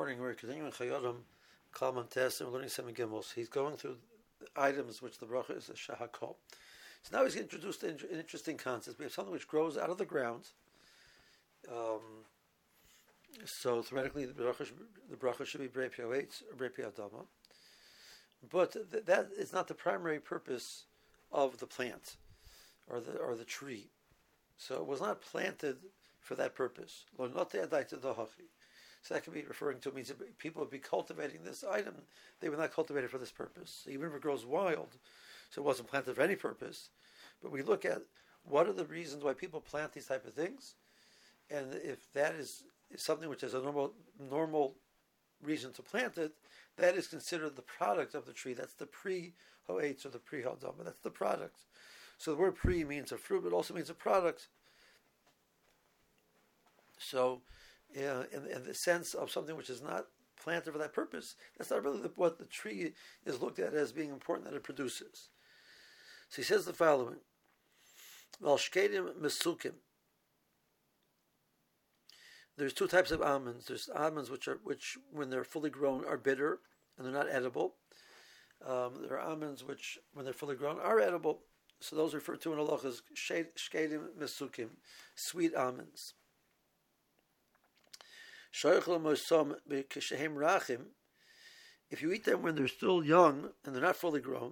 morning. We're continuing Chayodim, Kalman Test, and we're learning Seven Gimels. He's going through items which the bracha is a shahakol. So now he's introduced an interesting concept. We have something which grows out of the ground. So theoretically, the bracha should be Brei Pioetz or Brei Piadama. But that is not the primary purpose of the plant or the tree. So it was not planted for that purpose. So that could be referring to, means that people would be cultivating this item. They were not cultivated for this purpose. So even if it grows wild, so it wasn't planted for any purpose. But we look at what are the reasons why people plant these type of things, and if that is something which is a normal reason to plant it, that is considered the product of the tree. That's the pre-hoetz or the pre-hadama. That's the product. So the word pre means a fruit, but also means a product. So, in the sense of something which is not planted for that purpose, that's not really what the tree is looked at as being important that it produces. So he says the following: Val shkedim mesukim. There's two types of almonds. There's almonds which when they're fully grown are bitter and they're not edible. There are almonds which when they're fully grown are edible. So those referred to in halacha as shkedim mesukim, sweet almonds. If you eat them when they're still young and they're not fully grown,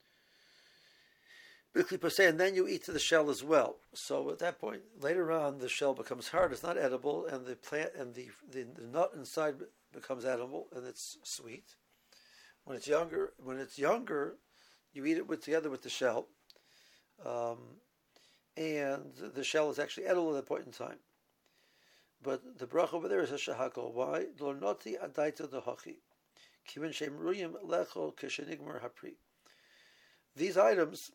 and then you eat the shell as well. So at that point, later on, the shell becomes hard; it's not edible, and the plant and the nut inside becomes edible and it's sweet. When it's younger, you eat it together with the shell, and the shell is actually edible at that point in time. But the bracha over there is a shahakol. Why? Lornoti adaita dehachi. Kiven shem ruyim lecho keshenigmar hapri. These items,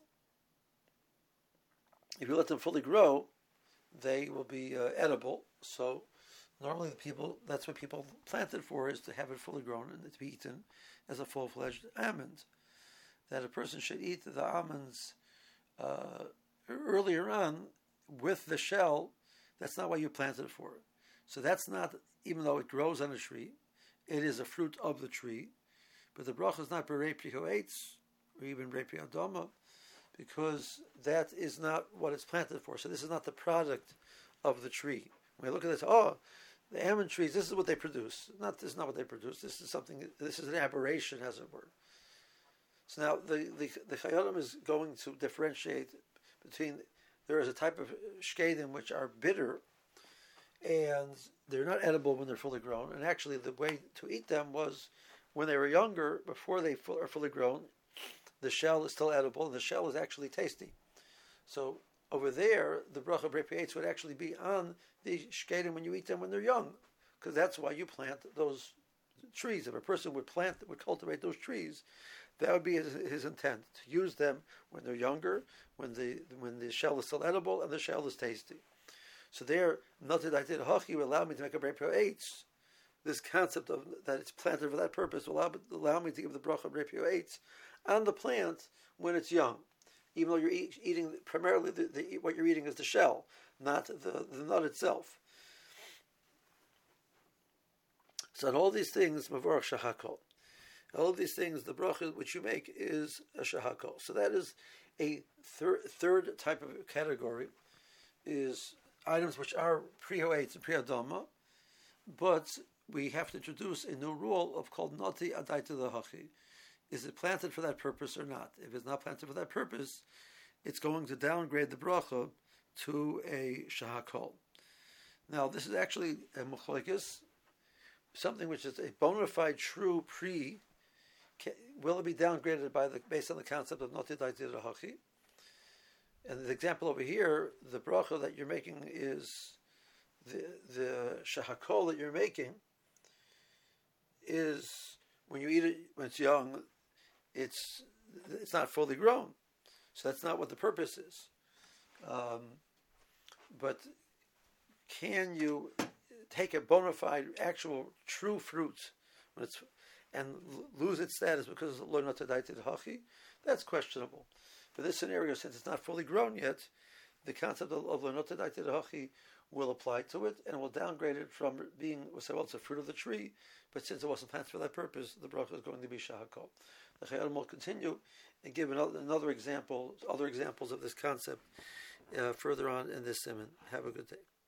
if you let them fully grow, they will be edible. So normally that's what people plant it for, is to have it fully grown and to be eaten as a full-fledged almond. That a person should eat the almonds earlier on with the shell. That's not what you planted it for. So that's not, even though it grows on a tree, it is a fruit of the tree. But the bracha is not berei prihoetz or even berei priadama, because that is not what it's planted for. So this is not the product of the tree. When we look at this, the almond trees, this is what they produce. This is not what they produce. This is an aberration, as it were. So now the Chayodim is going to differentiate between, there is a type of shkedim which are bitter, and they're not edible when they're fully grown. And actually, the way to eat them was when they were younger, before they are fully grown. The shell is still edible, and the shell is actually tasty. So over there, the bracha Brei Pioetz would actually be on the shkedim when you eat them when they're young, because that's why you plant those trees. If a person would cultivate those trees, that would be his intent, to use them when they're younger, when the shell is still edible and the shell is tasty. So there, noted I did hachi will allow me to make a Brei Pioetz. This concept of that it's planted for that purpose will allow me to give the bracha Brei Pioetz on the plant when it's young, even though you're eating primarily what you're eating is the shell, not the nut itself. So on all these things, mavorach shahakol. All of these things, the bracha which you make is a shahakol. So that is a third type of category, is items which are pre-hoetz and pre-adama, but we have to introduce a new rule of called noti adaita dehachi. Is it planted for that purpose or not? If it's not planted for that purpose, it's going to downgrade the bracha to a shahakol. Now, this is actually a machlokes, something which is a bona fide true pre. Will it be downgraded based on the concept of noti adaita dehachi? And the example over here, the bracha that you're making is the shahakol that you're making is when you eat it when it's young, it's not fully grown, so that's not what the purpose is. But can you take a bona fide, actual, true fruit and lose its status because of lo notadaita dehachi? That's questionable. For this scenario, since it's not fully grown yet, the concept of lo notadaita dehachi will apply to it, and will downgrade it from being, we'll say, well, it's a fruit of the tree, but since it wasn't planted for that purpose, the bracha is going to be shahakol. The Chayyim will continue and give another example, other examples of this concept further on in this siman. Have a good day.